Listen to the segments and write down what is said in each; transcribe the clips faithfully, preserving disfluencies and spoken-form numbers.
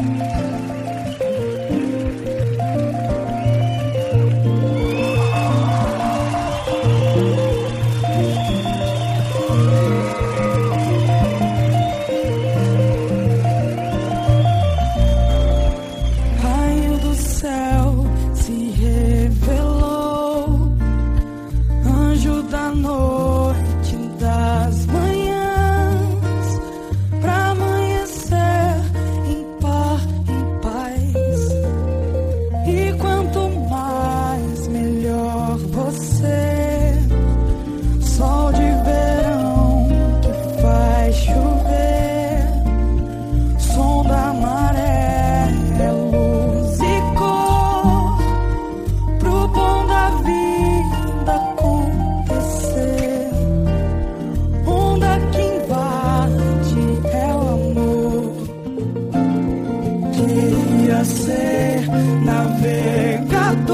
Ser navegador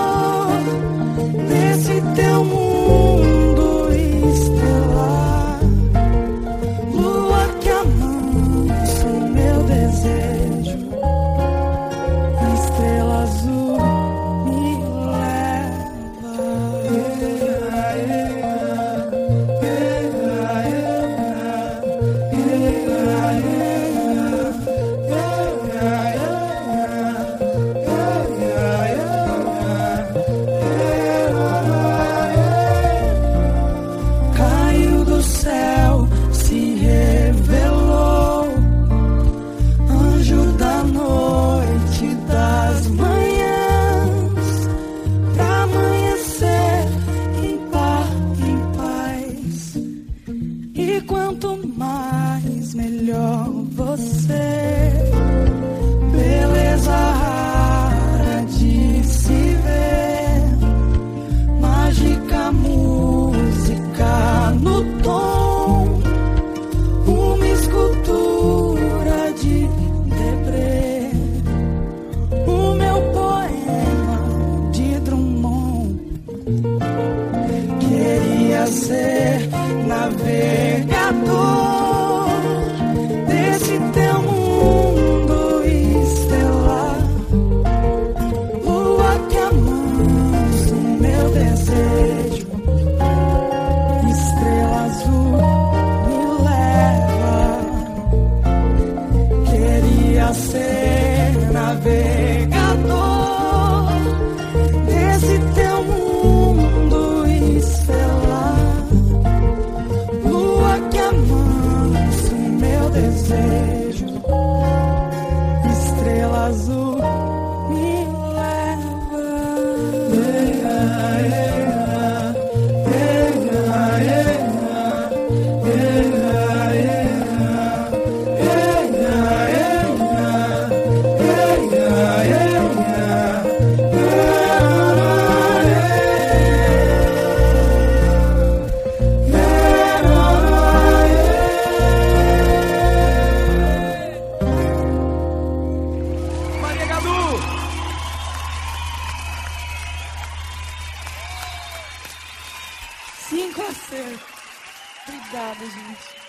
nesse teu mundo estelar, lua que amansa o meu desejo, estrela azul me melhor você, beleza rara de se ver, mágica música no tom, uma escultura de Debré, o meu poema de Drummond. Queria ser navegador desse teu mundo estelar, lua que amansa o meu desejo, estrela azul me leva. Queria ser navegador desse teu mundo estelar, lua que amansa o meu desejo, estrela azul me leva. Cinco acertos. Obrigada, gente.